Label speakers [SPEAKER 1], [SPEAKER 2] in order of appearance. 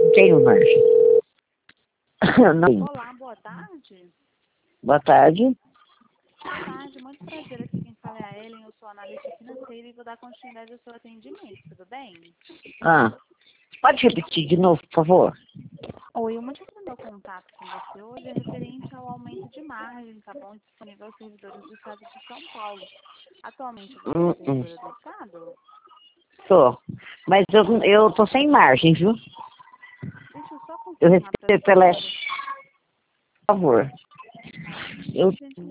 [SPEAKER 1] tenho margem. Não.
[SPEAKER 2] Olá, boa tarde.
[SPEAKER 1] Boa tarde.
[SPEAKER 2] Boa tarde, muito prazer. Aqui quem fala é a Ellen, eu sou analista financeira e vou dar continuidade ao seu atendimento, tudo bem?
[SPEAKER 1] Pode repetir de novo, por favor?
[SPEAKER 2] Oi, o motivo do meu contato com você hoje é referente ao aumento de margem, tá bom? Disponível aos servidores do estado de São Paulo. Atualmente você é servidora do estado?
[SPEAKER 1] Tô. Mas eu tô sem margem, viu?
[SPEAKER 2] Deixa eu só
[SPEAKER 1] Eu
[SPEAKER 2] confirmar para a
[SPEAKER 1] recebo pela...
[SPEAKER 2] senhora.
[SPEAKER 1] Por favor. Eu
[SPEAKER 2] Gente,